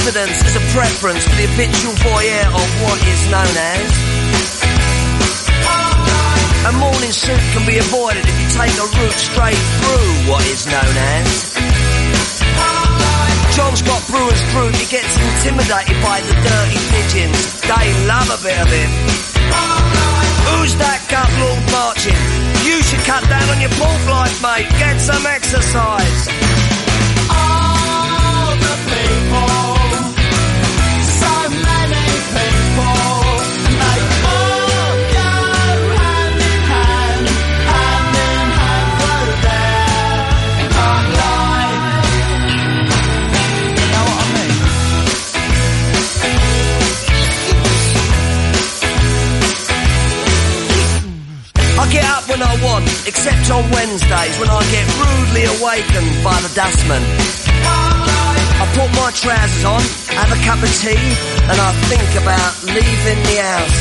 residence is a preference for the habitual voyeur of what is known as. A morning suit can be avoided if you take a route straight through what is known as. John's got brewer's fruit, he gets intimidated by the dirty pigeons. They love a bit of him. Who's that gut lord marching? You should cut down on your pork life, mate. Get some exercise. All the people, so many people, and they all go hand in hand through their hard life. You know what I mean? I get up when I want, except on Wednesdays when I get rudely awakened by the dustman. I put my trousers on, have a cup of tea, and I think about leaving the house.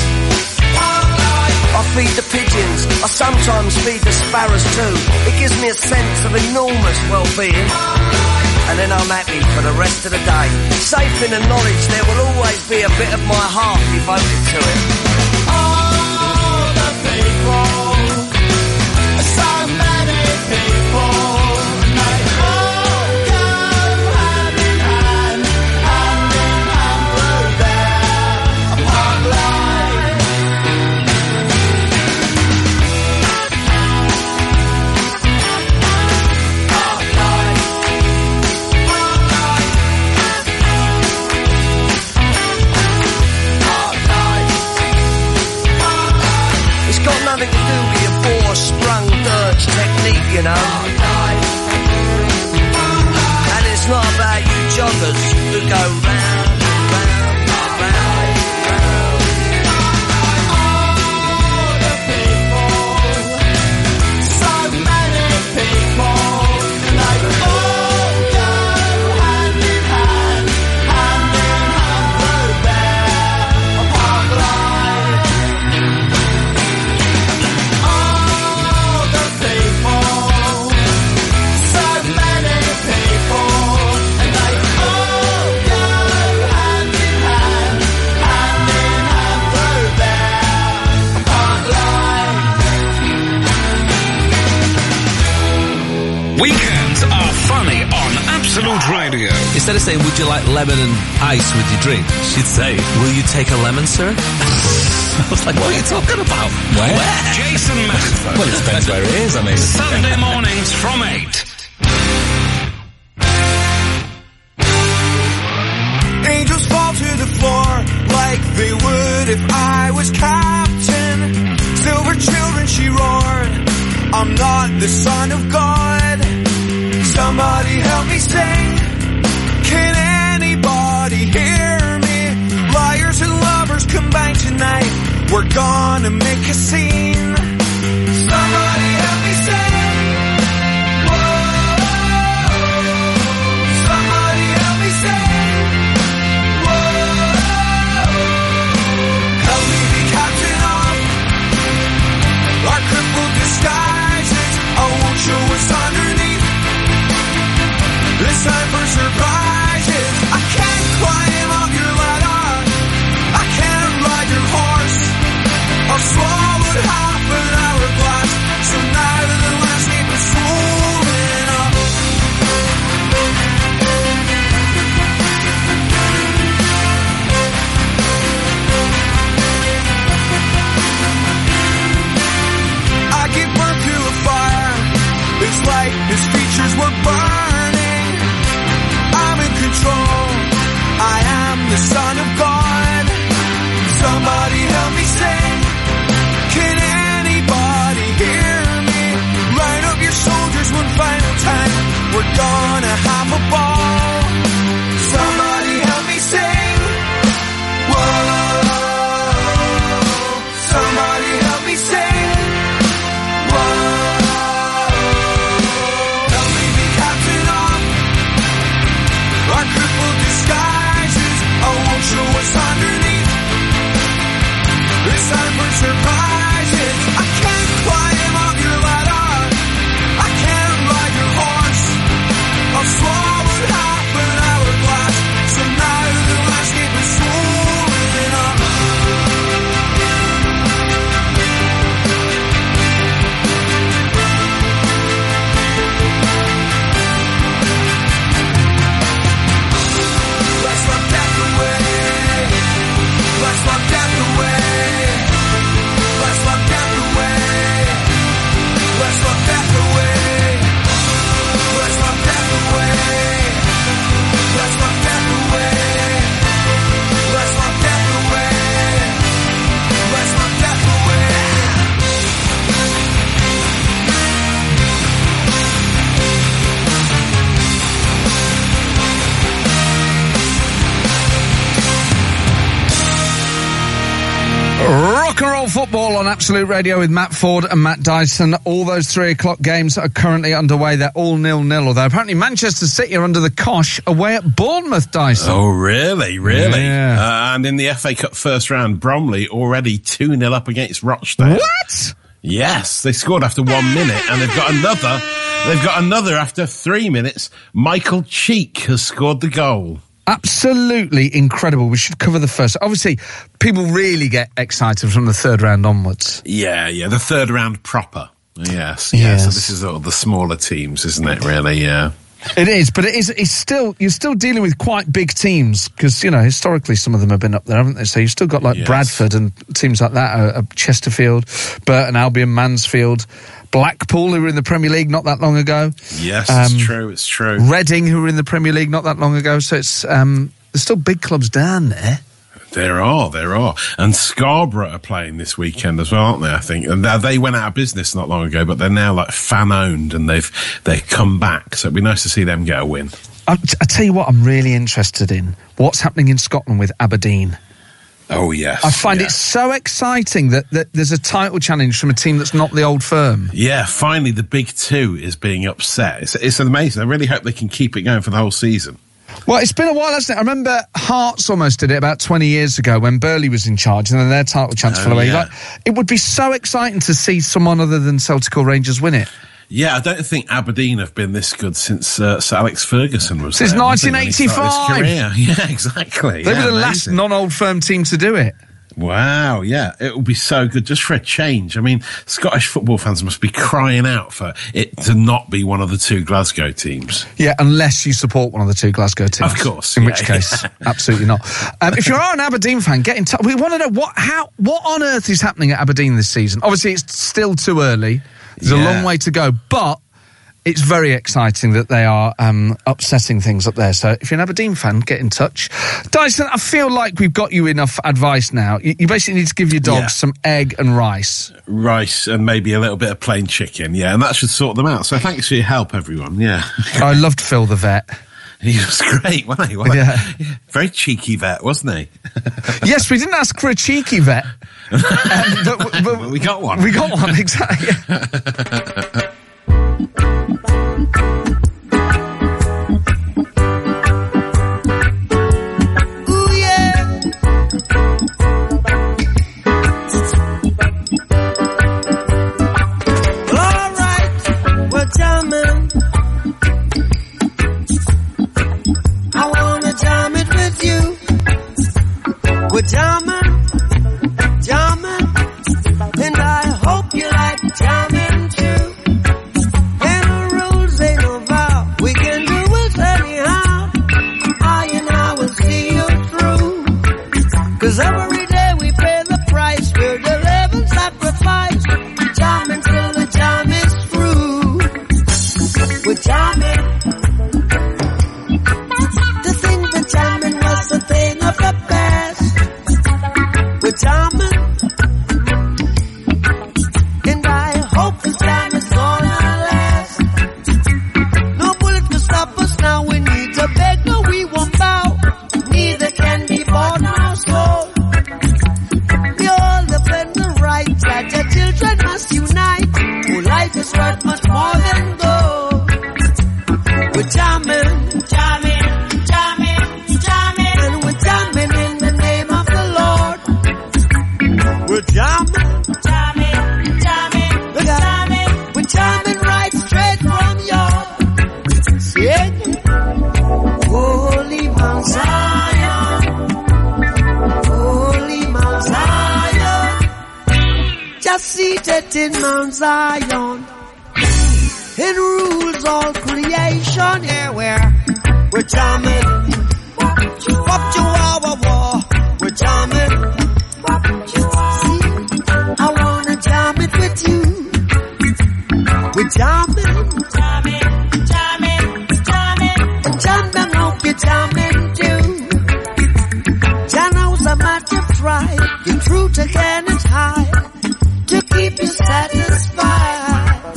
I feed the pigeons, I sometimes feed the sparrows too. It gives me a sense of enormous well-being. And then I'm happy for the rest of the day, safe in the knowledge there will always be a bit of my heart devoted to it. All the people, so many people, and they all go hand in hand through their hard life. It's got nothing to do with your boar-sprung dirge technique, you know. And it's not about you joggers who go round, round, round, round. All the people, so many people, and they all go hand in hand through their hard life. All the people, so many people, and they all go hand in hand through their hard life. Weekends are funny on Absolute Radio. Instead of saying, would you like lemon and ice with your drink, she'd say, will you take a lemon, sir? I was like, what are you talking about? Where? Jason Manford. Well, it depends where it is, I mean. Sunday mornings from 8. Angels fall to the floor like they would if I was captain. Silver children, she roared, I'm not the son of God. Somebody help me sing. Can anybody hear me? Liars and lovers combine tonight. We're gonna make a scene. Somebody help me sing. Whoa. Somebody help me sing. Whoa. Help me be captain of our crippled disguises. I won't show what's underneath. This time for surprises. I can't climb up your ladder. I can't ride your horse. I've swallowed half an hourglass, so nevertheless keep it swollen up. I give birth to a fire. It's like his features were burning. I'm in control. I am the son of God. Somebody help me sing. Can anybody hear me? Line up your soldiers one final time. We're gonna have a ball. Somebody help me sing. Whoa. Somebody help me sing. Whoa. Help me be captain of our crippled disguises. I won't on Absolute Radio with Matt Ford and Matt Dyson. All those 3 o'clock games are currently underway. They're all 0-0, although apparently Manchester City are under the cosh away at Bournemouth, Dyson. Oh, really? Yeah. And in the FA Cup first round, Bromley already 2-0 up against Rochdale. What? Yes, they scored after 1 minute, and they've got another. They've got another after 3 minutes. Michael Cheek has scored the goal. Absolutely incredible. We should cover the first. Obviously, people really get excited from the third round onwards. Yeah, the third round proper. Yes. So this is all the smaller teams, isn't it, really? Yeah. It is, but it's still, you're still dealing with quite big teams because, you know, historically some of them have been up there, haven't they? So you've still got like Bradford and teams like that, Chesterfield, Burton Albion, Mansfield, Blackpool, who were in the Premier League not that long ago. Yes, it's true. Reading, who were in the Premier League not that long ago. So it's there's still big clubs down there. There are. And Scarborough are playing this weekend as well, aren't they, I think? And they went out of business not long ago, but they're now like fan-owned and they've come back. So it'd be nice to see them get a win. I tell you what I'm really interested in. What's happening in Scotland with Aberdeen? Oh, yes. I find it so exciting that there's a title challenge from a team that's not the Old Firm. Yeah, finally the Big Two is being upset. It's amazing. I really hope they can keep it going for the whole season. Well, it's been a while, hasn't it? I remember Hearts almost did it about 20 years ago when Burley was in charge and then their title chance fell away. Yeah. Like, it would be so exciting to see someone other than Celtic or Rangers win it. Yeah, I don't think Aberdeen have been this good since Sir Alex Ferguson was Since there. 1985. Yeah, exactly. They were the last non-Old Firm team to do it. Wow, yeah. It would be so good just for a change. I mean, Scottish football fans must be crying out for it to not be one of the two Glasgow teams. Yeah, unless you support one of the two Glasgow teams. Of course. In which case, absolutely not. If you are an Aberdeen fan, get in touch. We want to know what on earth is happening at Aberdeen this season. Obviously, it's still too early. There's a long way to go, but it's very exciting that they are upsetting things up there. So if you're an Aberdeen fan, get in touch. Dyson, I feel like we've got you enough advice now. You basically need to give your dogs some egg and rice. Rice and maybe a little bit of plain chicken, and that should sort them out. So thanks for your help, everyone, I loved Phil the vet. He was great, wasn't he? Very cheeky vet, wasn't he? Yes, we didn't ask for a cheeky vet. But we got one. We got one, exactly. And I hope you like jamming too. And the rules ain't no vow, we can do it anyhow. I and I will see you through. 'Cause every day we pay the price, we're the living sacrifice. Jamming till the jam is through. We're jamming. To think that jamming was a thing of the past. We're jamming. It's worth much more than gold. We're jamming, jamming, jamming, jamming, and we're jamming in the name of the Lord. We're jamming, jamming, jamming, we're jamming, we're jamming right straight from your sing. Holy Mount Zion, Holy Mount Zion, just seated in Mount Zion. It rules all creation, we're jamming. Wop chihuahua, we're jamming. See, I wanna jam it with you. We're jamming, jamming, jamming, jamming. And jam them, hope you're jamming too. Jano's a matter of pride, your truth again is high, to keep you satisfied.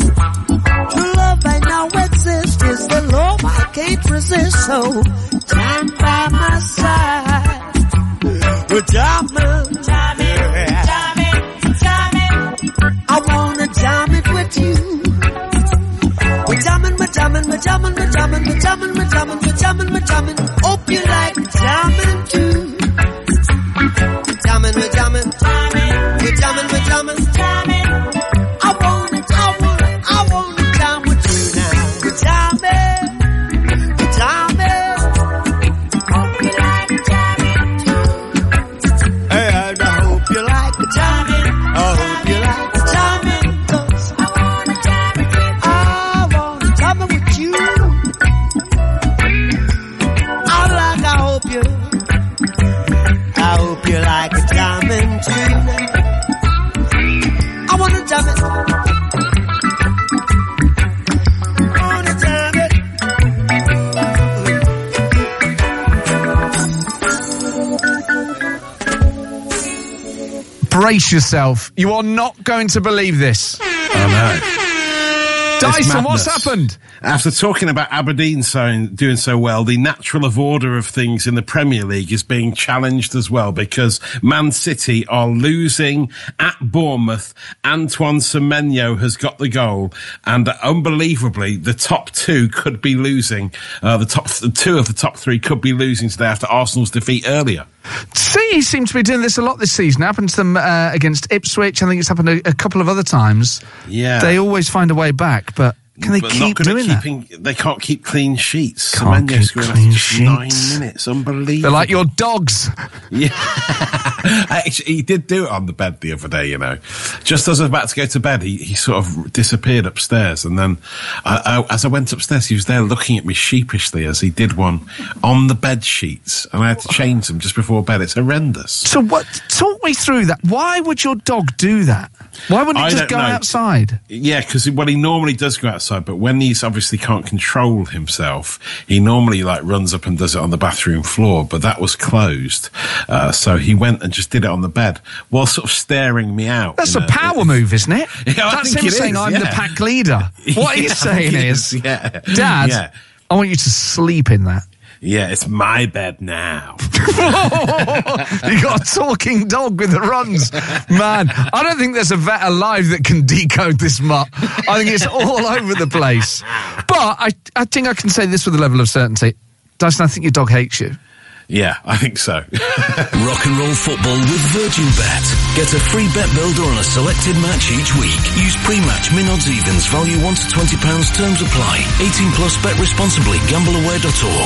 Is the love I can't resist, so jam by my side. We're jamming, jamming, jamming, jamming, we're jamming. Hope you like jamming too. Jamming, we're jamming. We're jamming, we're jamming. I wanna jam with you now. We're jamming. We're jamming. Hope you like jamming too. Hey, and I hope you like jamming. I hope you like jamming. 'Cause I wanna jam with you. I wanna jam with you. I hope you like jamming too. I wanna jam it. I wanna jam it. Brace yourself. You are not going to believe this. I know. Dyson, what's madness. happened? After talking about Aberdeen doing so well, the natural order of things in the Premier League is being challenged as well because Man City are losing at Bournemouth. Antoine Semenyo has got the goal, and unbelievably, the top two could be losing. The two of the top three could be losing today after Arsenal's defeat earlier. City seem to be doing this a lot this season. It happened to them against Ipswich. I think it's happened a couple of other times. Yeah. They always find a way back, but can they keep doing that? They can't keep clean sheets. Can't Semenyo keep scored clean after just 9 sheets. minutes. Unbelievable. They're like your dogs. Yeah. Actually, he did do it on the bed the other day, you know. Just as I was about to go to bed, he sort of disappeared upstairs. And then as I went upstairs, he was there looking at me sheepishly as he did one on the bed sheets. And I had to change them just before bed. It's horrendous. So talk me through that. Why would your dog do that? Why wouldn't he just go outside? Yeah, because he normally does go outside, but when he's obviously can't control himself, he normally runs up and does it on the bathroom floor, but that was closed. So he went and just did it on the bed while sort of staring me out. That's a power move, isn't it? Yeah, I That's think him it saying, is, I'm yeah. the pack leader. What he's saying is, Dad, Yeah. I want you to sleep in that. Yeah, it's my bed now. You got a talking dog with the runs. Man, I don't think there's a vet alive that can decode this mutt. I think it's all over the place. But I think I can say this with a level of certainty. Dyson, I think your dog hates you. Yeah, I think so. Rock and roll football with Virgin Bet. Get a free bet builder on a selected match each week. Use pre-match min odds evens, value £1 to £20. Terms apply. 18 plus. Bet responsibly. Gambleaware.org.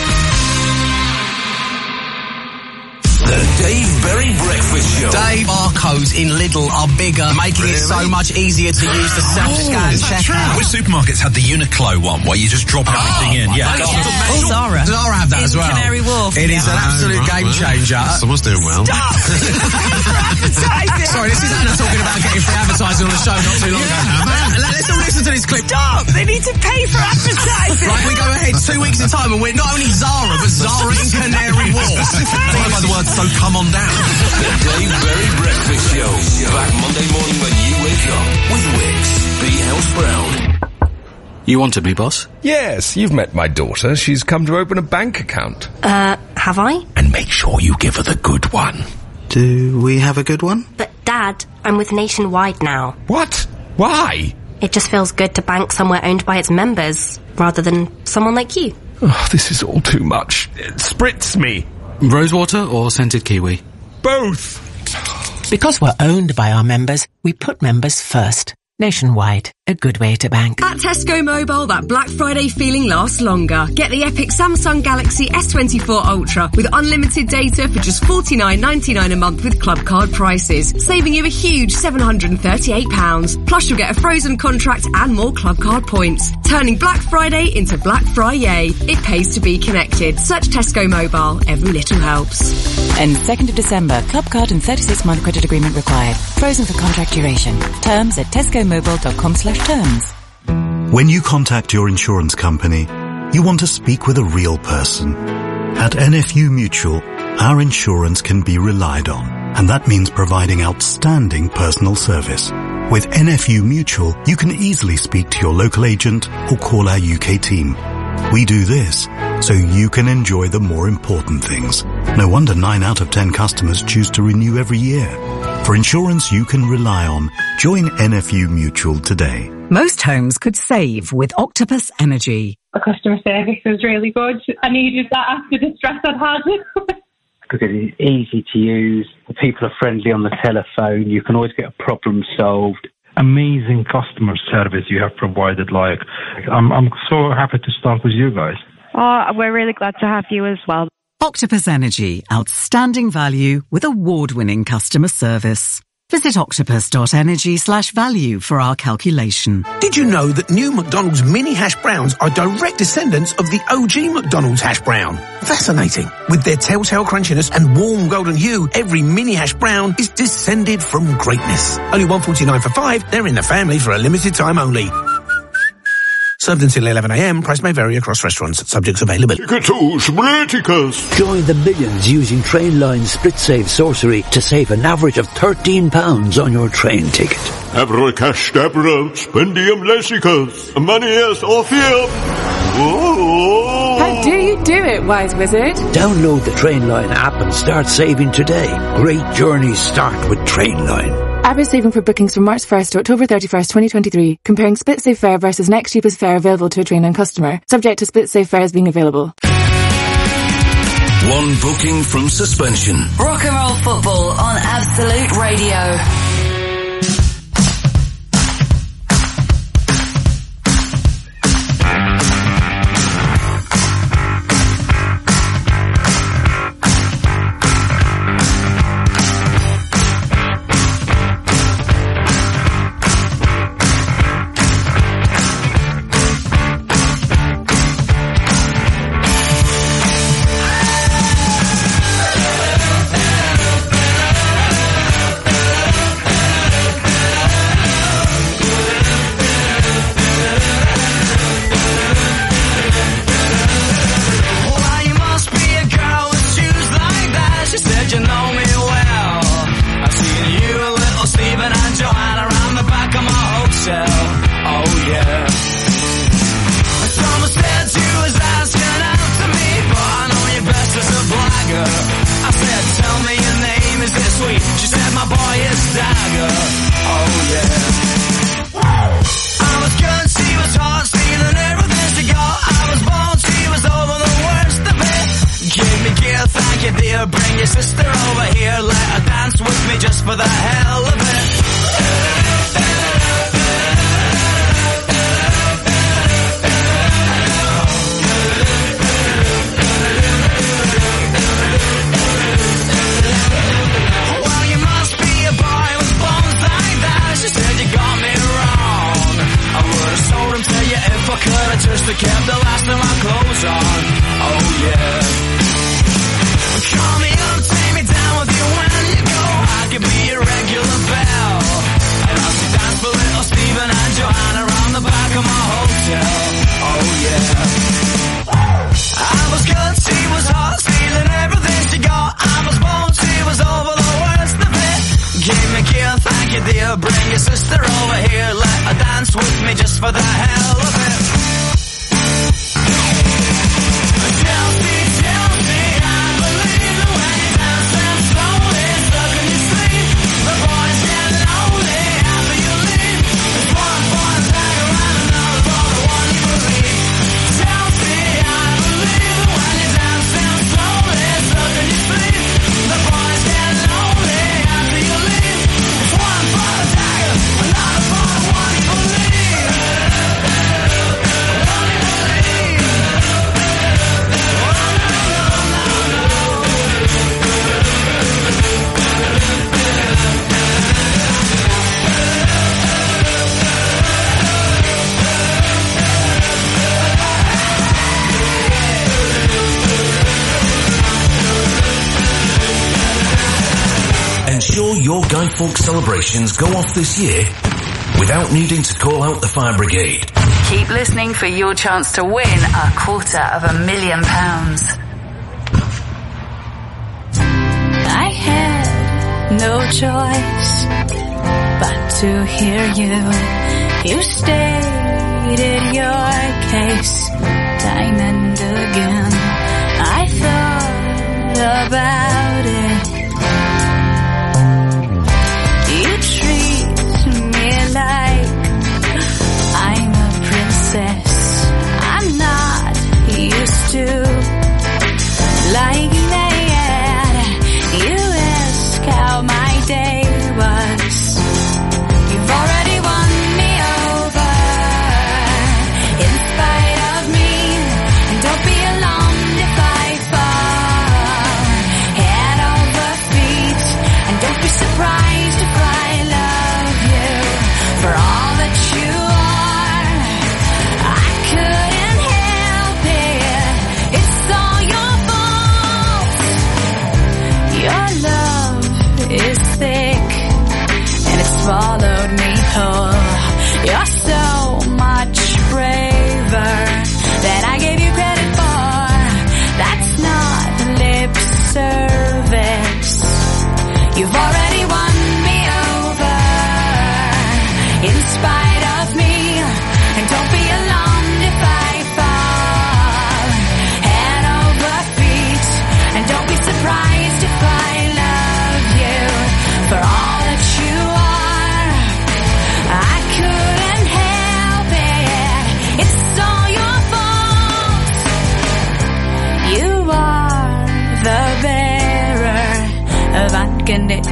The Dave Berry Breakfast Show. Dave, barcodes in Lidl are bigger, making it so much easier to use the self-scan checkout. Which supermarkets had the Uniqlo one where you just drop everything in? Yeah. Oh, Zara have that as well. Canary Wharf. It is an absolute game changer. Someone's doing well. Sorry, this is Anna talking about getting free advertising on the show not too long ago. Let's all listen to this clip. Stop! They need to pay for advertising. Right, we go ahead 2 weeks in time and we're not only Zara, but Zara in Canary Wharf. Followed by the word, so come on down. The Dave Berry Breakfast Show. Back Monday morning when you wake up with Wix. Be House Brown. You wanted me, boss? Yes, you've met my daughter. She's come to open a bank account. Have I? And make sure you give her the good one. Do we have a good one? But Dad, I'm with Nationwide now. What? Why? It just feels good to bank somewhere owned by its members, rather than someone like you. Oh, this is all too much. Spritz me. Rosewater or scented kiwi? Both. Because we're owned by our members, we put members first. Nationwide, a good way to bank. At Tesco Mobile, that Black Friday feeling lasts longer. Get the epic Samsung Galaxy S24 Ultra with unlimited data for just $49.99 a month with club card prices, saving you a huge £738. Plus, you'll get a frozen contract and more club card points, turning Black Friday into Black Friday. It pays to be connected. Search Tesco Mobile. Every little helps. End 2nd of December. Club card and 36-month credit agreement required. Frozen for contract duration. Terms at tescomobile.com/terms. When you contact your insurance company, you want to speak with a real person. At NFU Mutual, our insurance can be relied on, and that means providing outstanding personal service. With NFU Mutual, you can easily speak to your local agent or call our UK team. We do this so you can enjoy the more important things. No wonder 9 out of 10 customers choose to renew every year. For insurance you can rely on, join NFU Mutual today. Most homes could save with Octopus Energy. The customer service was really good. I needed that after the stress I'd had. Because it's easy to use, the people are friendly on the telephone, you can always get a problem solved. Amazing customer service you have provided, like, I'm so happy to start with you guys. Oh, we're really glad to have you as well. Octopus Energy, outstanding value with award-winning customer service. Visit octopus.energy/value for our calculation. Did you know that new McDonald's mini hash browns are direct descendants of the OG McDonald's hash brown? Fascinating. With their telltale crunchiness and warm golden hue, every mini hash brown is descended from greatness. Only $1.49 for 5. They're in the family for a limited time only. Served until 11 a.m. Price may vary across restaurants. Subjects available. Join the millions using Trainline Split Save Sorcery to save an average of £13 on your train ticket. Abra cash dabra, spendium lessicas, manias orpheum. How do you do it, Wise Wizard? Download the Trainline app and start saving today. Great journeys start with Trainline. Average saving for bookings from March 1st to October 31st, 2023. Comparing Split Save fare versus next cheapest fare available to a Trainline customer. Subject to Split Save fares being available. One booking from suspension. Rock and roll football on Absolute Radio. Your Guy Fawkes celebrations go off this year without needing to call out the fire brigade. Keep listening for your chance to win £250,000. I had no choice but to hear you. You stated your case time and again. I thought about it. Like I'm a princess. I'm not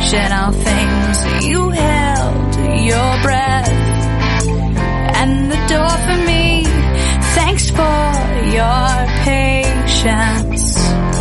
sensational things. You held your breath and the door for me. Thanks for your patience.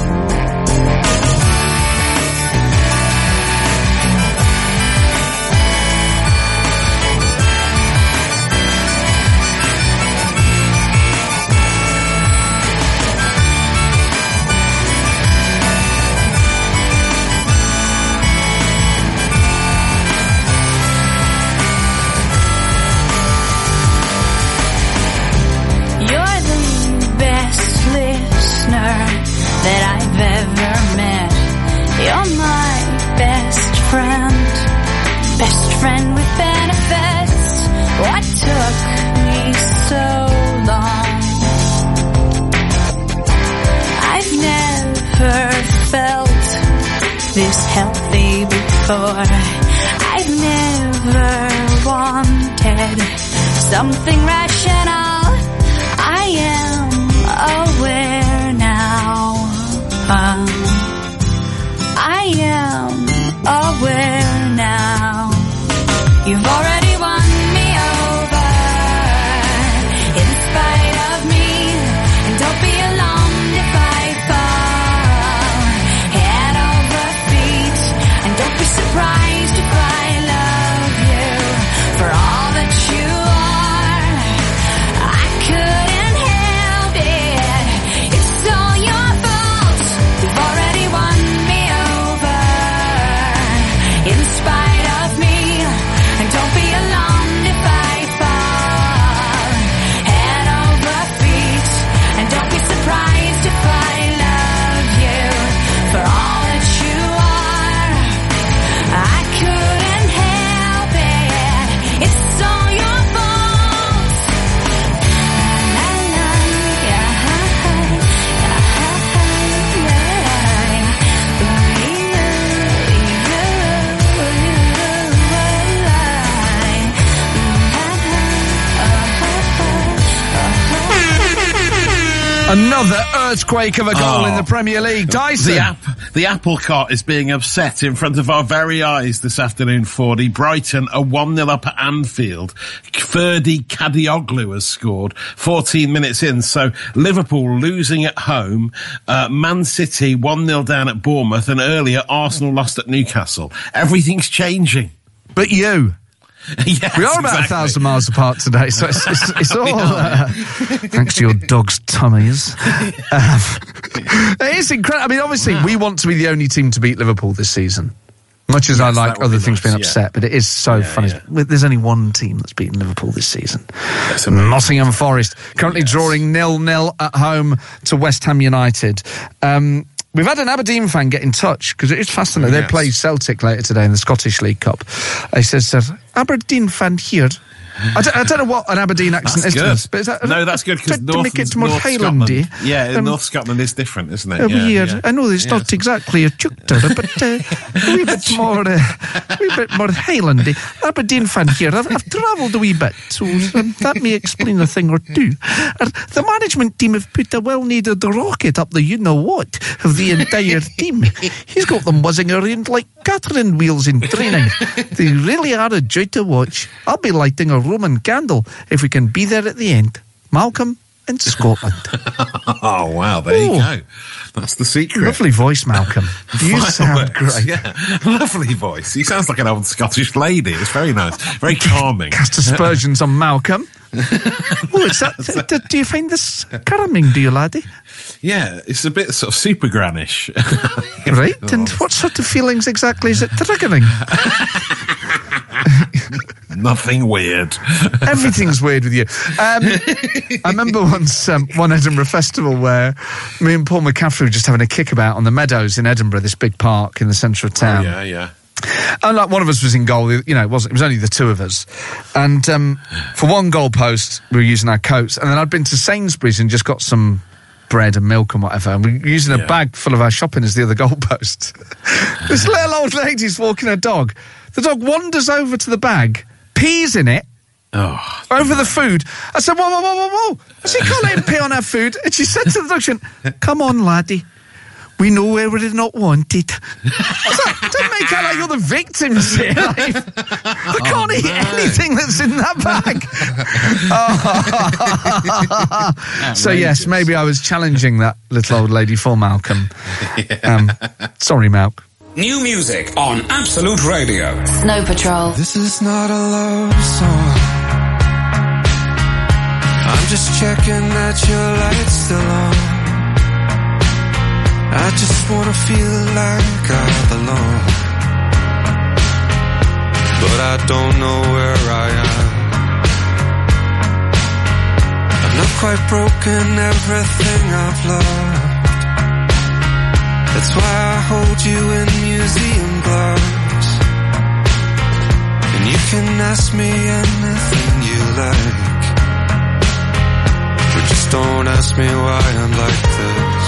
That I've ever met. You're my best friend with benefits. What took me so long? I've never felt this healthy before. I've never wanted something rational. I am aware now. I am aware now. You've already won me over in spite of me. And don't be alarmed if I fall head over feet. And don't be surprised if I love you for all that you are. I couldn't help it. It's all your fault. You've already won me over in spite of me. And don't be alarmed if I fall head over feet. And don't be surprised if I love you for all that you are. I couldn't help it. It's all your fault. La, la, Another earthquake of a goal in the Premier League. Dyson. The apple cart is being upset in front of our very eyes this afternoon, Fordy. Brighton are 1-0 up at Anfield. Ferdy Kadioglu has scored 14 minutes in. So Liverpool losing at home. Man City 1-0 down at Bournemouth. And earlier Arsenal lost at Newcastle. Everything's changing. But you. Yes, we are about 1,000 miles apart today, so it's all thanks to your dog's tummies. It is incredible. I mean, obviously, we want to be the only team to beat Liverpool this season. Much as I like other things being upset, but it is so funny. Yeah. There's only one team that's beaten Liverpool this season. Nottingham Forest, currently drawing 0-0 at home to West Ham United. We've had an Aberdeen fan get in touch, because it is fascinating. They play Celtic later today in the Scottish League Cup. He says, Aberdeen fan here. I don't know what an Aberdeen accent is to us, but is that, no, that's good, because to make it more Highlandy. Yeah, North Scotland is different, isn't it? Yeah. I know it's not exactly a Chukter, but a wee bit more Highlandy. Aberdeen fan here. I've travelled a wee bit, so that may explain a thing or two. The management team have put a well-needed rocket up the you-know-what of the entire team. He's got them whizzing around like Catherine wheels in training. They really are a joy to watch. I'll be lighting a Roman candle if we can be there at the end. Malcolm in Scotland. Oh, wow, there you go. That's the secret. Lovely voice, Malcolm. You sound great. Yeah, lovely voice. He sounds like an old Scottish lady. It's very nice. Very calming. Cast aspersions on Malcolm. Is that, do you find this calming, do you, laddie? Yeah, it's a bit sort of super grannish. Right, and what sort of feelings exactly is it triggering? Nothing weird. Everything's weird with you. I remember once one Edinburgh festival where me and Paul McCaffrey were just having a kickabout on the Meadows in Edinburgh, this big park in the centre of town. Oh, yeah. And like one of us was in goal, you know, it was only the two of us. And for one goal post, we were using our coats. And then I'd been to Sainsbury's and just got some bread and milk and whatever. And we were using a bag full of our shopping as the other goal post. This little old lady's walking her dog. The dog wanders over to the bag, pees in it, over the food. I said, whoa. I said, you can't let him pee on our food. And she said to the dog, she went, come on, laddie. We know where we're not wanted. Don't make out like you're the victims here. Like, I can't eat anything that's in that bag. So yes, maybe I was challenging that little old lady for Malcolm. Sorry, Malc. New music on Absolute Radio. Snow Patrol. This is not a love song. I'm just checking that your light's still on. I just wanna feel like I belong, but I don't know where I am. I'm not quite broken, everything I've loved. That's why I hold you in museum gloves. And you can ask me anything you like, but just don't ask me why I'm like this.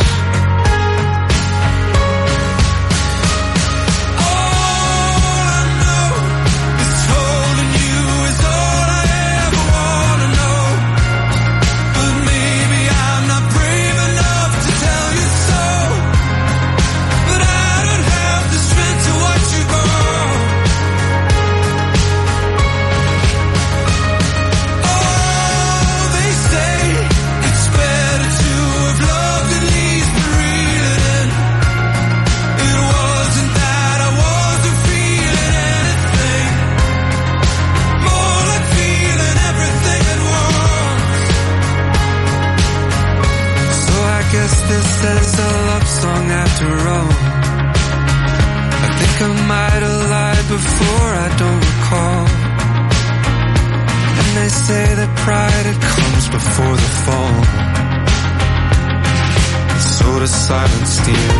This is a love song after all. I think I might have lied before, I don't recall. And they say that pride, it comes before the fall. So does silence steal.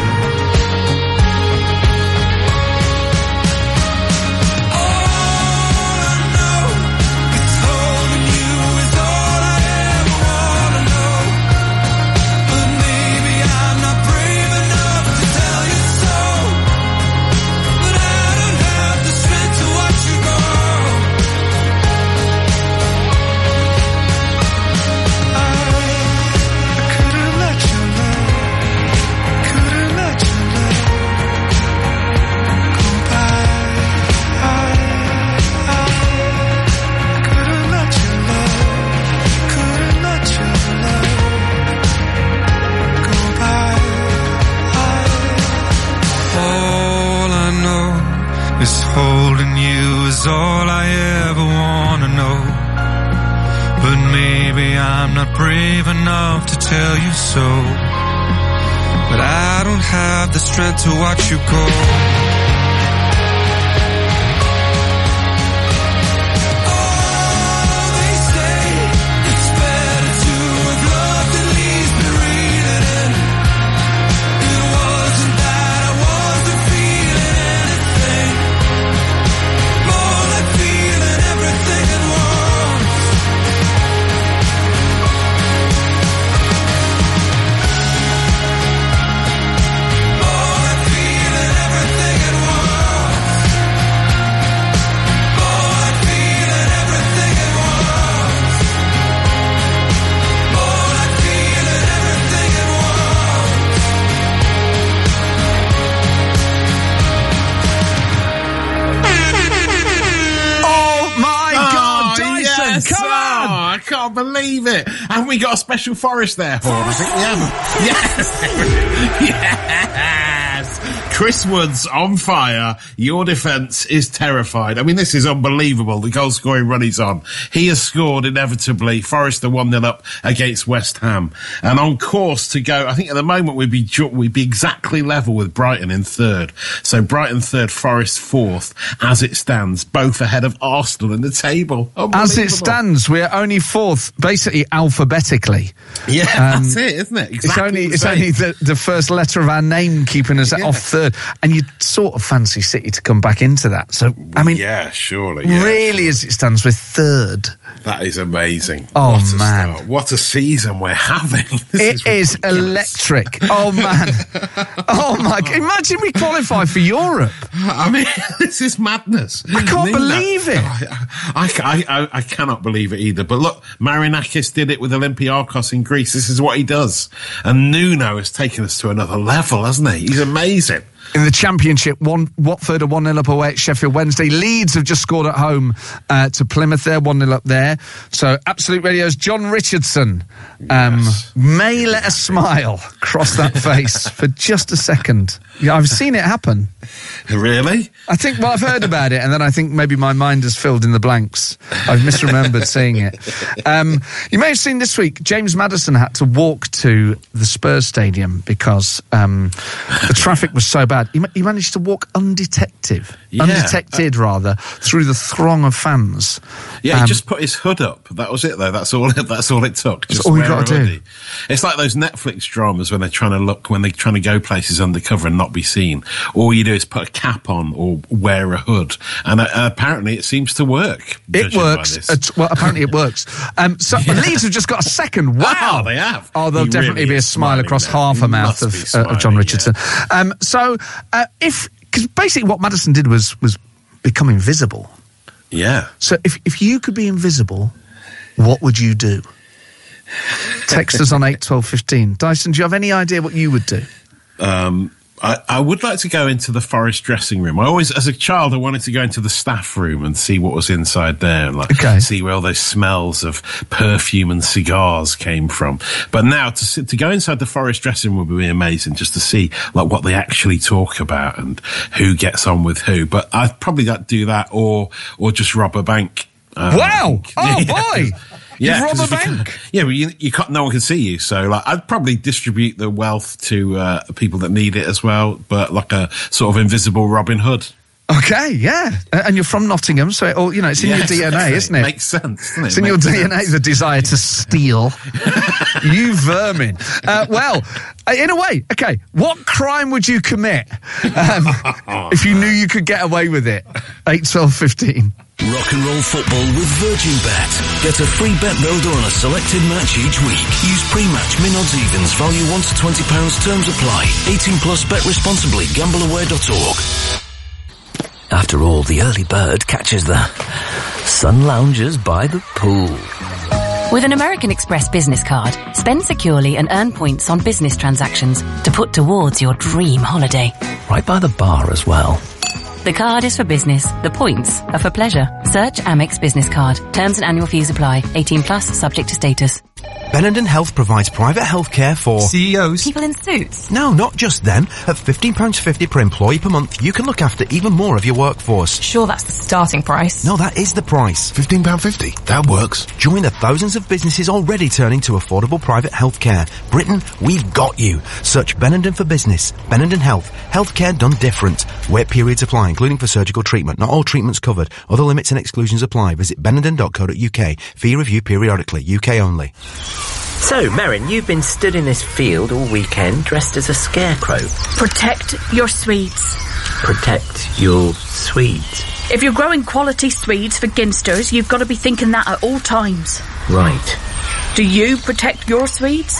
Holding you is all I ever wanna know. But maybe I'm not brave enough to tell you so. But I don't have the strength to watch you go. Believe it. Haven't we got a special Forest there, Horn? I think we have. Yes! Chris Woods on fire. Your defence is terrified. I mean, this is unbelievable. The goal scoring run he's on. He has scored inevitably. Forest are 1-0 up against West Ham. And on course to go, I think at the moment we'd be exactly level with Brighton in third. So Brighton third, Forest fourth, as it stands, both ahead of Arsenal in the table. As it stands, we're only fourth, basically alphabetically. Yeah, that's it, isn't it? Exactly. It's only the first letter of our name keeping us off third. And you'd sort of fancy City to come back into that. So, I mean... Yeah, surely. Really, as it stands, we're third. That is amazing. Oh, what a man. start. What a season we're having. It is electric. Oh, man. Oh, my God. Imagine we qualify for Europe. I mean, this is madness. I can't believe it. I cannot believe it either. But look, Marinakis did it with Olympiakos in Greece. This is what he does. And Nuno has taken us to another level, hasn't he? He's amazing. In the Championship, Watford are 1-0 up away at Sheffield Wednesday. Leeds have just scored at home to Plymouth. They're 1-0 up there. So Absolute Radio's John Richardson may let a smile cross that face for just a second. Yeah, I've seen it happen. Really? I think, well, I've heard about it, and then I think maybe my mind has filled in the blanks. I've misremembered seeing it. You may have seen this week, James Maddison had to walk to the Spurs stadium because the traffic was so bad. He managed to walk undetected, through the throng of fans. Yeah, he just put his hood up. That was it, though. That's all it took. That's all you got to do. It's like those Netflix dramas when they're trying to go places undercover and not be seen. All you do is put a cap on or wear a hood, and apparently it seems to work. It works. Well, apparently it works. So Leeds have just got a second. Wow, they have. Oh, there'll definitely be a smile across half a mouth of John Richardson. Yeah. Because basically what Maddison did was become invisible. Yeah. So if you could be invisible, what would you do? Text us on 81215. Dyson, do you have any idea what you would do? I would like to go into the Forest dressing room. As a child, I wanted to go into the staff room and see what was inside there, and see where all those smells of perfume and cigars came from. But now to go inside the Forest dressing room would be amazing, just to see what they actually talk about and who gets on with who. But I'd probably do that, or just rob a bank. Wow! Oh boy! Yeah, you rob a bank. But you can't. No one can see you, so I'd probably distribute the wealth to people that need it as well. But like a sort of invisible Robin Hood. Okay, yeah, and you're from Nottingham, so it's in your DNA, isn't it? Makes sense, doesn't it? It's in your DNA, the desire to steal. You vermin. Well, in a way, okay. What crime would you commit if you knew you could get away with it? 8-12-15. Rock and roll football with Virgin Bet. Get a free bet builder on a selected match each week. Use pre-match min odds evens. Value £1 to £20. Terms apply. 18 plus. Bet responsibly. Gambleaware.org. After all, the early bird catches the sun loungers by the pool. With an American Express business card, spend securely and earn points on business transactions to put towards your dream holiday. Right by the bar as well. The card is for business. The points are for pleasure. Search Amex Business Card. Terms and annual fees apply. 18 plus, subject to status. Benenden Health provides private healthcare for CEOs. People in suits? No, not just them. At £15.50 per employee per month, you can look after even more of your workforce. Sure, that's the starting price. No, that is the price. £15.50. That works. Join the thousands of businesses already turning to affordable private healthcare. Britain, we've got you. Search Benenden for business. Benenden Health. Healthcare done different. Wait periods apply, including for surgical treatment. Not all treatments covered. Other limits and exclusions apply. Visit benenden.co.uk. Fee review periodically. UK only. So, Merrin, you've been stood in this field all weekend dressed as a scarecrow. Protect your Swedes. Protect your Swedes? If you're growing quality Swedes for Ginsters, you've got to be thinking that at all times. Right. Do you protect your Swedes?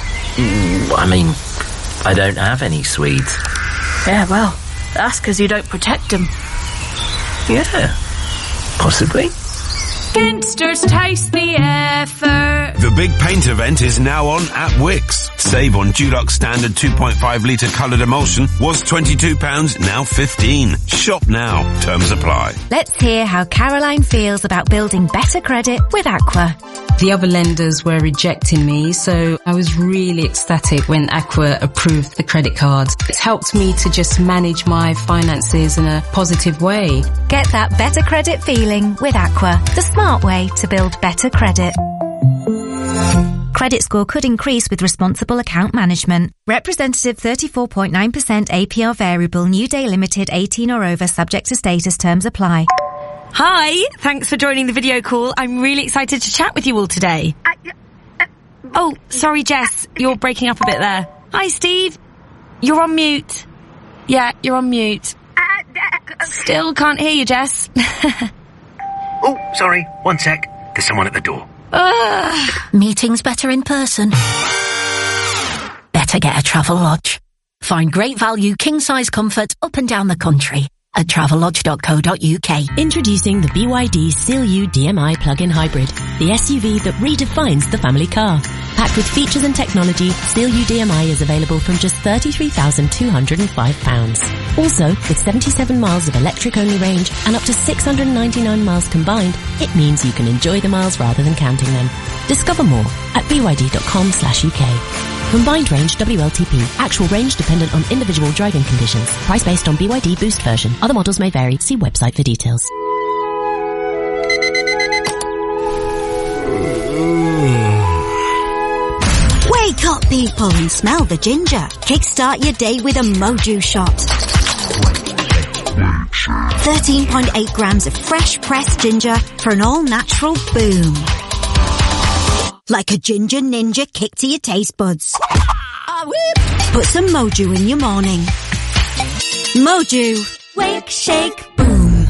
I mean, I don't have any Swedes. Yeah, well, that's because you don't protect them. Yeah, possibly. Ginsters taste the effort. The big paint event is now on at Wickes. Save on Dulux standard 2.5 litre coloured emulsion was £22, now £15. Shop now. Terms apply. Let's hear how Caroline feels about building better credit with Aqua. The other lenders were rejecting me, so I was really ecstatic when Aqua approved the credit card. It's helped me to just manage my finances in a positive way. Get that better credit feeling with Aqua, the smart way to build better credit. Credit score could increase with responsible account management. Representative 34.9% APR variable, new day limited, 18 or over, subject to status, terms apply. Hi, thanks for joining the video call. I'm really excited to chat with you all today. Oh, sorry, Jess, you're breaking up a bit there. Hi, Steve. You're on mute. Yeah, you're on mute. Still can't hear you, Jess. Oh, sorry, one sec. There's someone at the door. Meetings better in person. Better get a Travelodge. Find great value, king-size comfort up and down the country at travellodge.co.uk. Introducing the BYD Seal U DMI plug-in hybrid, the SUV that redefines the family car. Packed with features and technology, Seal U DMI is available from just £33,205. Also, with 77 miles of electric-only range and up to 699 miles combined, it means you can enjoy the miles rather than counting them. Discover more at byd.com/UK. Combined range WLTP. Actual range dependent on individual driving conditions. Price based on BYD Boost version. Other models may vary. See website for details. Wake up, people, and smell the ginger. Kickstart your day with a Moju shot. 13.8 grams of fresh pressed ginger for an all-natural boom. Like a ginger ninja kick to your taste buds. Put some Moju in your morning. Moju. Wake, shake, boom.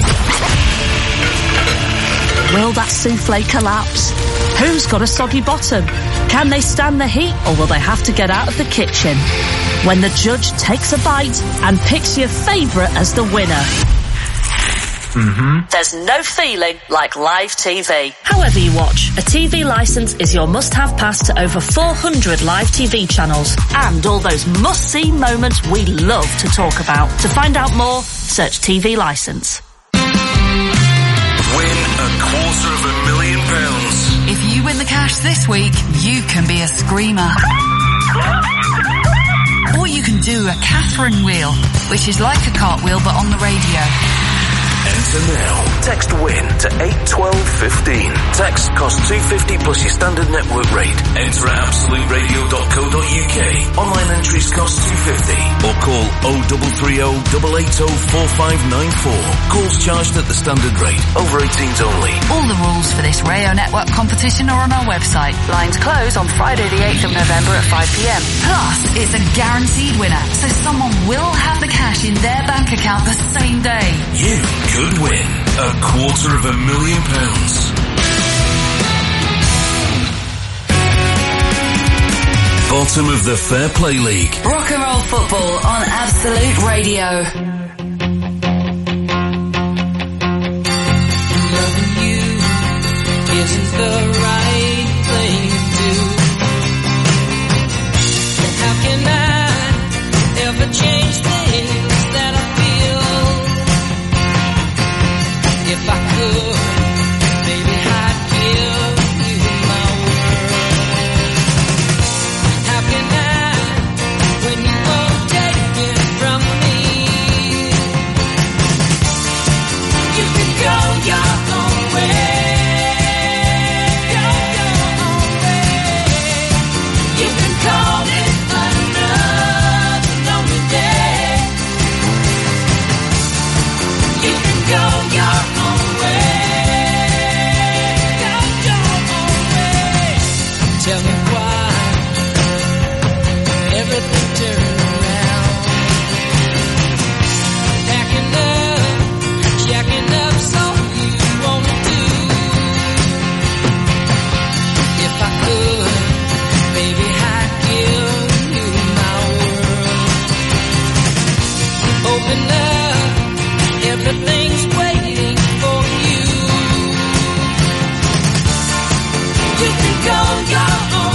Will that souffle collapse? Who's got a soggy bottom? Can they stand the heat, or will they have to get out of the kitchen? When the judge takes a bite and picks your favourite as the winner. There's no feeling like live TV. However you watch, a TV licence is your must-have pass to over 400 live TV channels and all those must-see moments we love to talk about. To find out more, search TV licence. Win £250,000. If you win the cash this week, you can be a screamer. Or you can do a Catherine wheel, which is like a cartwheel but on the radio. Enter now. Text WIN to 81215. Text costs $2.50 plus your standard network rate. Enter at absoluteradio.co.uk. Online entries cost $2.50 or call 0330 880 4594. Calls charged at the standard rate. Over 18s only. All the rules for this Rayo Network competition are on our website. Lines close on Friday the 8th of November at 5 p.m. Plus, it's a guaranteed winner, so someone will have the cash in their bank account the same day. You could win £250,000. Bottom of the Fair Play League. Rock and roll football on Absolute Radio. Loving you isn't the right thing to do. How can I ever change things that I feel? If I could, maybe I'd give you my word. How can I, when you won't take it from me? You can go your own way. Go your own way. You can call it another lonely day. You can go your own way. Go your own way. Tell me why everything turned around. Jacking up's all you wanna do. If I could, baby, I'd give you my world. Open up, everything's waiting for you. You can go your own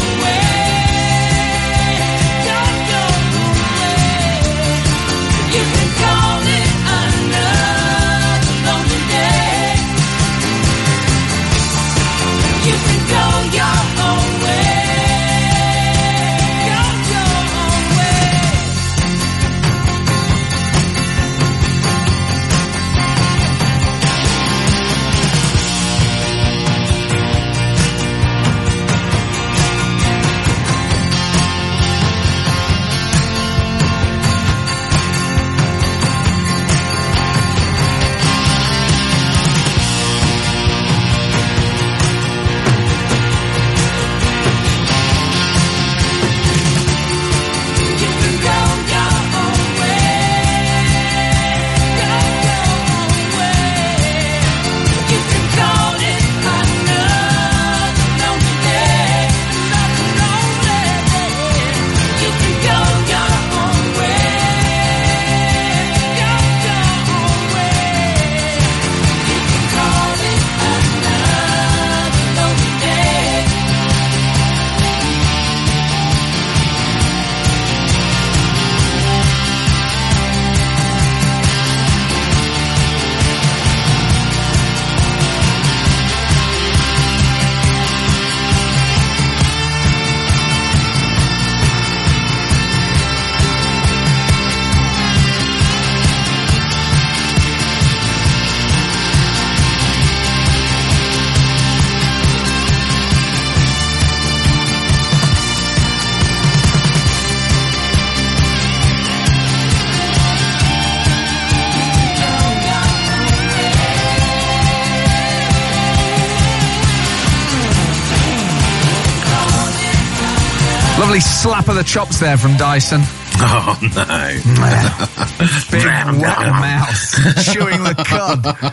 Lovely slap of the chops there from Dyson. Oh, no. Big wet mouth, chewing the cud.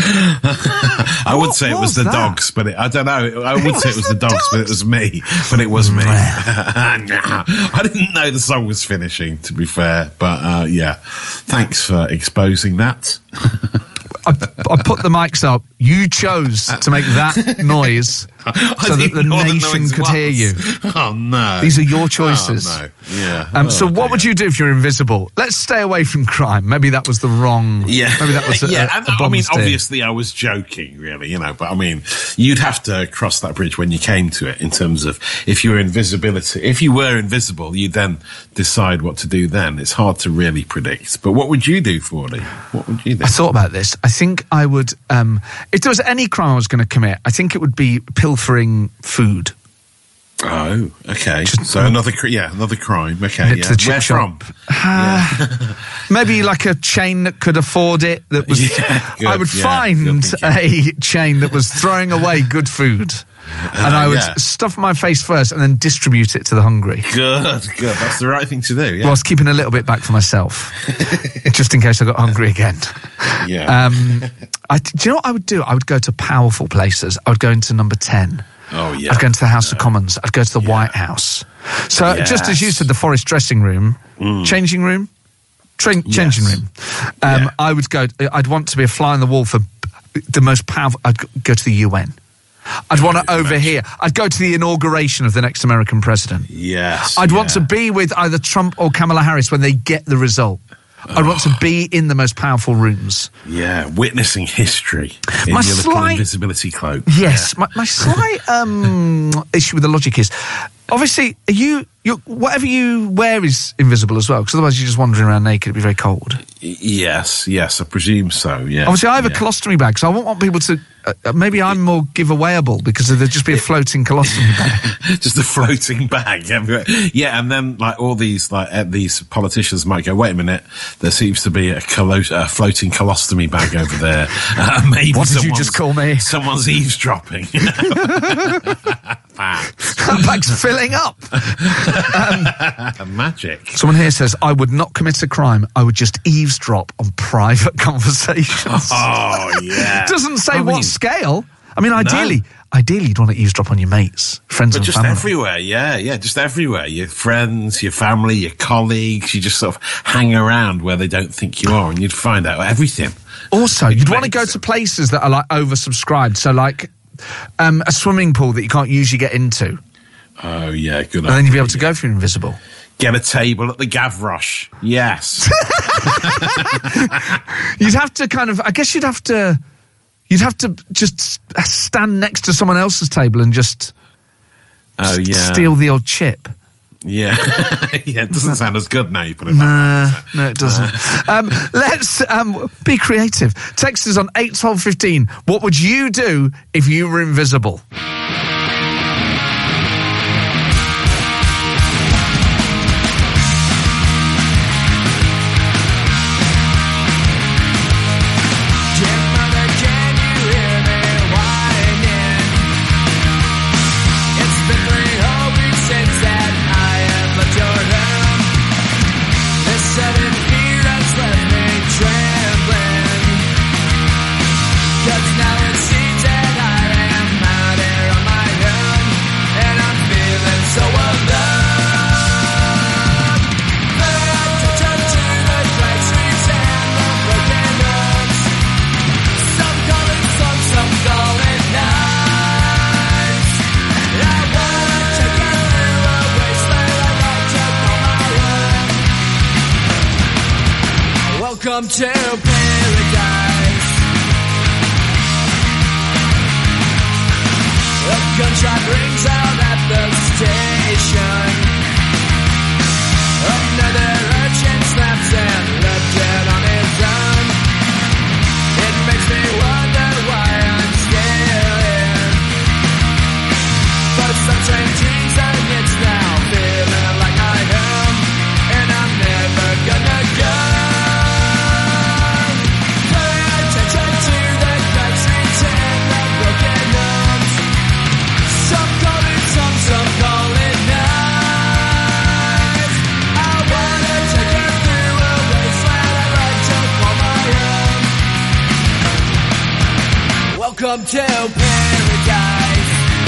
I would say it was the dogs, but I don't know. I would say it was the dogs, but it was me. But it was me. I didn't know the song was finishing, to be fair. But, yeah. Thanks for exposing that. I put the mics up. You chose to make that noise so that the nation could hear you. Oh, no. These are your choices. Oh, no. Yeah. So what would you do if you're invisible? Let's stay away from crime. Maybe that was the wrong... Yeah. Maybe that was I mean, obviously I was joking, really, you know, but I mean, you'd have to cross that bridge when you came to it in terms of if you were invisible, you'd then decide what to do then. It's hard to really predict. But what would you do, Fordy? What would you do? I thought about this. I think I would... if there was any crime I was going to commit, I think it would be pilfering food. Oh, okay. So another crime. Okay, to the chip shop. Maybe like a chain that could afford it. That was. I would find a chain that was throwing away good food, and I would stuff my face first and then distribute it to the hungry. Good. That's the right thing to do. Yeah. Whilst keeping a little bit back for myself, just in case I got hungry again. Yeah. Do you know what I would do? I would go to powerful places. I would go into number 10. Oh, yeah. I'd go into the House of Commons. I'd go to the White House. So just as you said, the Forest dressing room, changing room, changing room. I would go, I'd want to be a fly on the wall for the most powerful, I'd go to the UN. I'd want to overhear. I'd go to the inauguration of the next American president. Yes. I'd want to be with either Trump or Kamala Harris when they get the result. I'd want to be in the most powerful rooms. Yeah, witnessing history in your little invisibility cloak. Yes, my slight issue with the logic is, obviously, whatever you wear is invisible as well, because otherwise you're just wandering around naked, it'd be very cold. Yes, I presume so, yeah. Obviously, I have a colostomy bag, so I won't want people to... maybe I'm more giveawayable because there'd just be a floating colostomy bag. Just a floating bag everywhere. Yeah, and then like these politicians might go, wait a minute, there seems to be a floating colostomy bag over there. Maybe what did you just call me? Someone's eavesdropping. That bag's filling up. Magic. Someone here says, I would not commit a crime, I would just eavesdrop on private conversations. Oh, yeah. Doesn't say what scale. I mean, ideally you'd want to eavesdrop on your mates, friends and family. Just everywhere, yeah, just everywhere. Your friends, your family, your colleagues, you just sort of hang around where they don't think you are and you'd find out everything. Also, you'd want to go to places that are like oversubscribed, so like a swimming pool that you can't usually get into. Oh, yeah, good idea. And then you'd be able to go if you're invisible. Get a table at the Gavroche. Yes. You'd have to kind of, I guess you'd have to just stand next to someone else's table and just steal the odd chip. Yeah. Yeah, it doesn't sound as good now you put it back. No, it doesn't. Let's be creative. Text us on 81215. What would you do if you were invisible? Welcome to paradise. A gunshot rings out at the station. Another urchin snaps and left dead on his own. It makes me wonder why I'm still here. For some strange reason it's now feeling like I am, and I'm never gonna go. Some call it night. Welcome to paradise.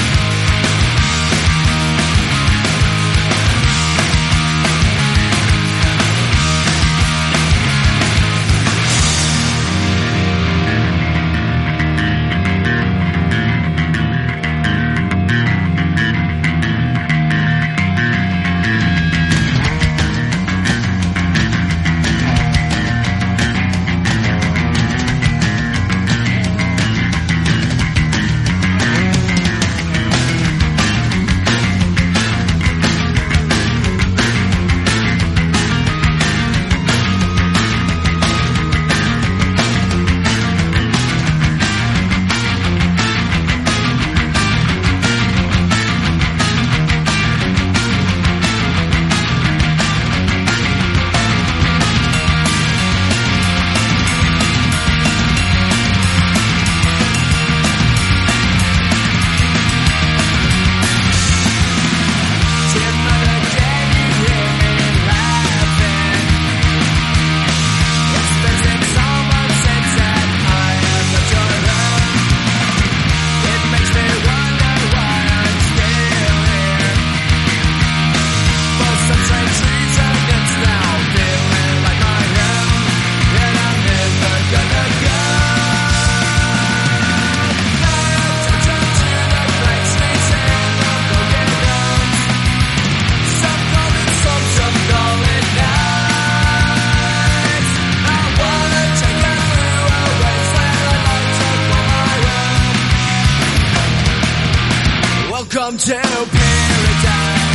Welcome to paradise.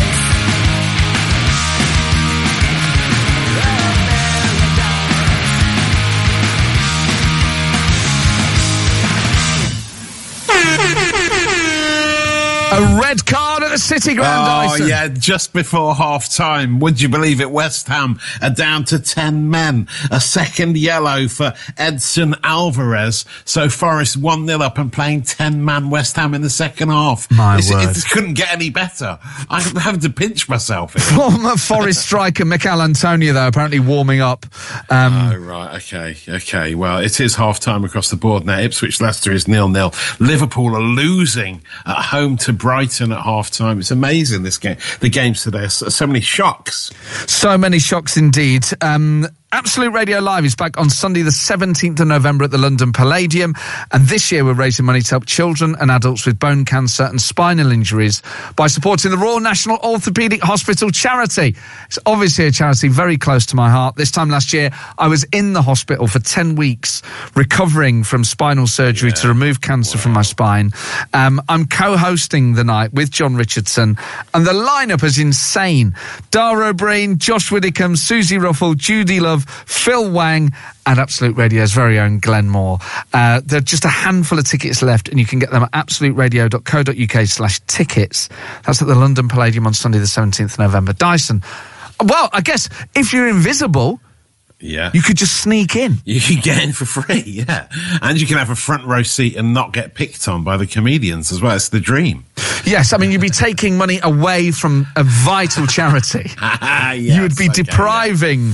A red card at the City Ground, Dyson. Oh, yeah, just before half-time. Would you believe it? West Ham are down to 10 men. A second yellow for Edson Alvarez. So Forest 1-0 up and playing 10-man West Ham in the second half. My word. It couldn't get any better. I'm having to pinch myself here. Former Forest striker Mikel Antonio, though, apparently warming up. Oh, right. Okay. Well, it is half-time across the board now. Ipswich-Leicester is 0-0. Liverpool are losing at home to Brighton at half-time. It's amazing, this game. The games today, so many shocks. So many shocks indeed. Absolute Radio Live is back on Sunday the 17th of November at the London Palladium, and this year we're raising money to help children and adults with bone cancer and spinal injuries by supporting the Royal National Orthopaedic Hospital charity. It's obviously a charity very close to my heart. This time last year I was in the hospital for 10 weeks recovering from spinal surgery to remove cancer from my spine. I'm co-hosting the night with John Richardson, and the lineup is insane. Dara O'Brien, Josh Widdicombe, Susie Ruffle, Judy Love, Phil Wang, and Absolute Radio's very own Glenn Moore. There are just a handful of tickets left, and you can get them at absoluteradio.co.uk/tickets. That's at the London Palladium on Sunday the 17th of November. Dyson, well, I guess if you're invisible, yeah, you could just sneak in. You can get in for free, yeah. And you can have a front row seat and not get picked on by the comedians as well. It's the dream. Yes, I mean, you'd be taking money away from a vital charity. Yes, you would be depriving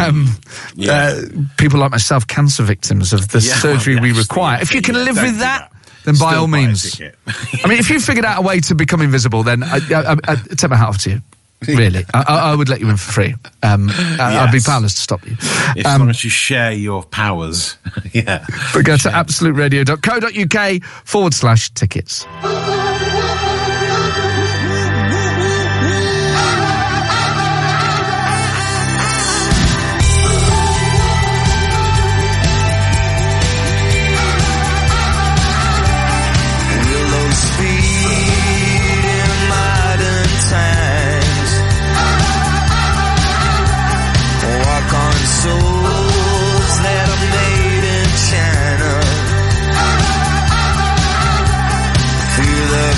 people like myself, cancer victims, of the surgery we require. If you can live with that, then by all means. I mean, if you figured out a way to become invisible, then I take my hat off to you. Really, I would let you in for free. I'd be powerless to stop you. As long as you share your powers. Yeah. But go to absoluteradio.co.uk/tickets. Feel the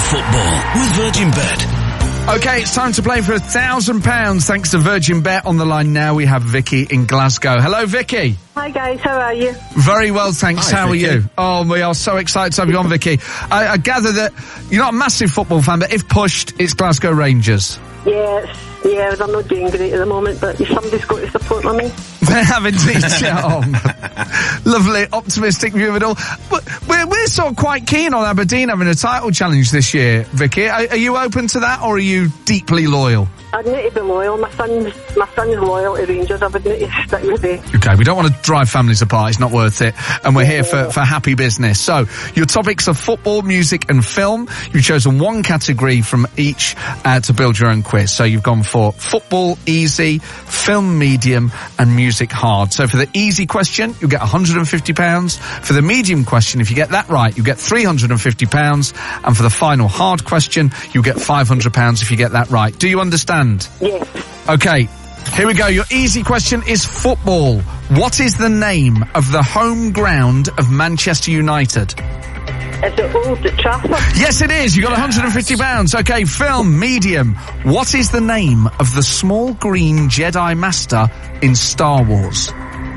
football with Virgin Bet. Okay, it's time to play for £1,000 thanks to Virgin Bet. On the line now we have Vicky in Glasgow. Hello, Vicky. Hi guys, how are you? Very well, thanks. Hi, how Vicky. are you? Oh, we are so excited to have you on, Vicky. I gather that you're not a massive football fan, but if pushed, it's Glasgow Rangers. Yeah, they're not doing great at the moment, but somebody's got to support me. They have indeed. Oh, lovely, optimistic view of it all. But we're sort of quite keen on Aberdeen having a title challenge this year, Vicky. Are you open to that, or are you deeply loyal? I'd need to be loyal. My son's loyal to Rangers. I would need to stick with it. Okay, we don't want to drive families apart. It's not worth it. And we're here for happy business. So, your topics are football, music and film. You've chosen one category from each to build your own quiz. So, you've gone for football, easy, film, medium and music, hard. So, for the easy question, you'll get £150. For the medium question, if you get that right, you get £350. And for the final hard question, you'll get £500 if you get that right. Do you understand? Yes. Okay. Here we go. Your easy question is football. What is the name of the home ground of Manchester United? Is it Old Trafford? Yes, it is. You got £150. Okay, film, medium. What is the name of the small green Jedi Master in Star Wars?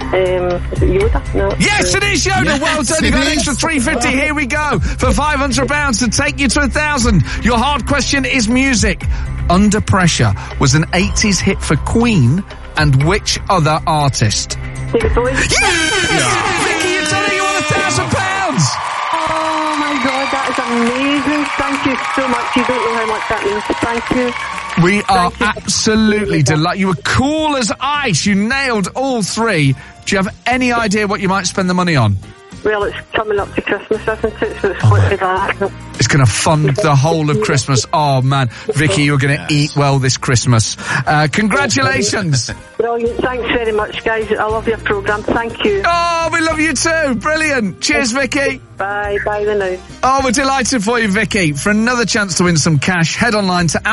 Is it Yoda? No. Yes, it is Yoda. Yes, Well done. You got an extra £350. Here we go for £500 to take you to 1,000. Your hard question is music. Under Pressure was an 80s hit for Queen and which other artist? David Bowie. Yes! Vicky, you're telling you won £1,000. Oh my God, that is amazing. Thank you so much. You don't know how much that means. Thank you. We are absolutely delighted. You were cool as ice. You nailed all three. Do you have any idea what you might spend the money on? Well, it's coming up to Christmas, isn't it? So it's split with that. It's going to fund the whole of Christmas. Oh, man. Vicky, you're going to eat well this Christmas. Congratulations. Brilliant. Thanks very much, guys. I love your programme. Thank you. Oh, we love you too. Brilliant. Cheers, Vicky. Bye. Bye the now. Oh, we're delighted for you, Vicky. For another chance to win some cash, head online to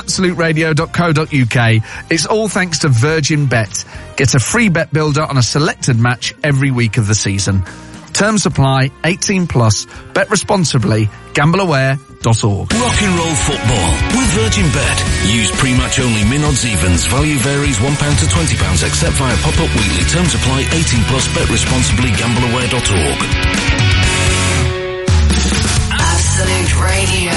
absoluteradio.co.uk. It's all thanks to Virgin Bet. Get a free bet builder on a selected match every week of the season. Terms apply, 18 plus, bet responsibly, gambleaware.org. Rock and roll football with Virgin Bet. Use pre-match only min odds evens. Value varies £1 to £20 except via pop-up weekly. Terms apply, 18 plus, bet responsibly, gambleaware.org. Absolute Radio.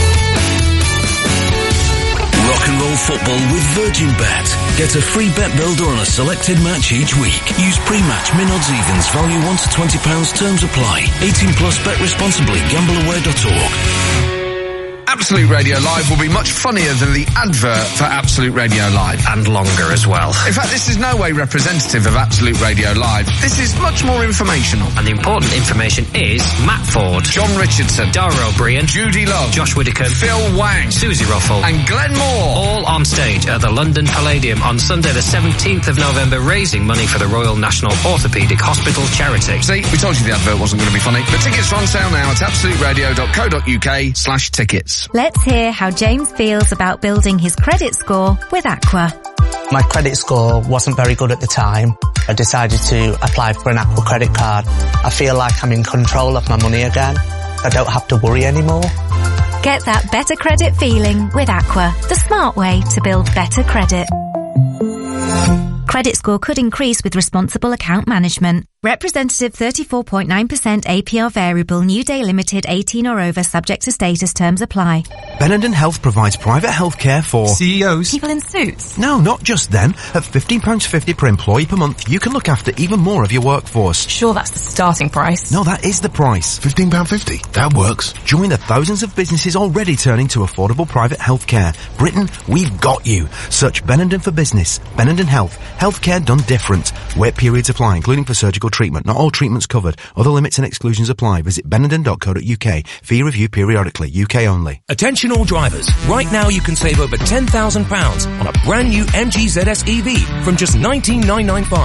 Rock and roll football with Virgin Bet. Get a free bet builder on a selected match each week. Use pre-match min odds evens. Value £1 to £20. Terms apply. 18 plus, bet responsibly. Gambleaware.org. Absolute Radio Live will be much funnier than the advert for Absolute Radio Live. And longer as well. In fact, this is no way representative of Absolute Radio Live. This is much more informational. And the important information is Matt Ford, John Richardson, Dara O'Brien, Judy Love, Josh Widdicombe, Phil Wang, Susie Ruffle, and Glenn Moore. All on stage at the London Palladium on Sunday the 17th of November, raising money for the Royal National Orthopaedic Hospital charity. See, we told you the advert wasn't going to be funny. The tickets are on sale now at absoluteradio.co.uk/tickets. Let's hear how James feels about building his credit score with Aqua. My credit score wasn't very good at the time. I decided to apply for an Aqua credit card. I feel like I'm in control of my money again. I don't have to worry anymore. Get that better credit feeling with Aqua, the smart way to build better credit. Credit score could increase with responsible account management. Representative 34.9% APR variable, new day limited, 18 or over, subject to status, terms apply. Benenden Health provides private healthcare for CEOs. People in suits. No, not just them. At £15.50 per employee per month, you can look after even more of your workforce. Sure, that's the starting price. No, that is the price. £15.50. That works. Join the thousands of businesses already turning to affordable private healthcare. Britain, we've got you. Search Benenden for Business. Benenden Health. Healthcare done different. Wait periods apply, including for surgical treatment. Not all treatments covered. Other limits and exclusions apply. Visit benenden.co.uk. Fee review periodically. UK only. Attention all drivers. Right now you can save over £10,000 on a brand new MG ZS EV from just $19,995.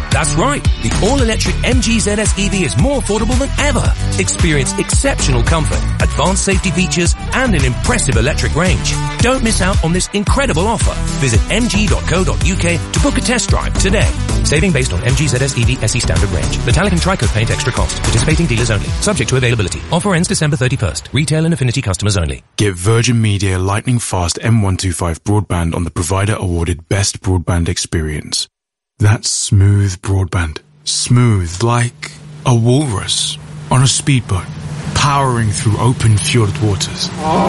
That's right. The all-electric MG ZS EV is more affordable than ever. Experience exceptional comfort, advanced safety features, and an impressive electric range. Don't miss out on this incredible offer. Visit mg.co.uk to book a test drive today. Saving based on MG ZS EV SE standard range. Metallic and tri-coat paint extra cost. Participating dealers only. Subject to availability. Offer ends December 31st. Retail and Affinity customers only. Get Virgin Media lightning fast M125 broadband on the provider awarded best broadband experience. That's smooth broadband. Smooth like a walrus on a speedboat, powering through open fjord waters.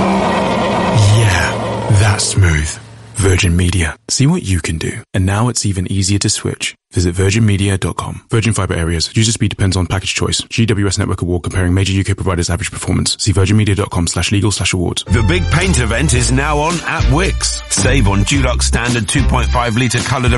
Yeah, that's smooth. Virgin Media. See what you can do. And now it's even easier to switch. Visit virginmedia.com. Virgin Fibre areas. User speed depends on package choice. GWS Network Award comparing major UK providers' average performance. See virginmedia.com/legal/awards. The big paint event is now on at Wickes. Save on Dulux standard 2.5 litre coloured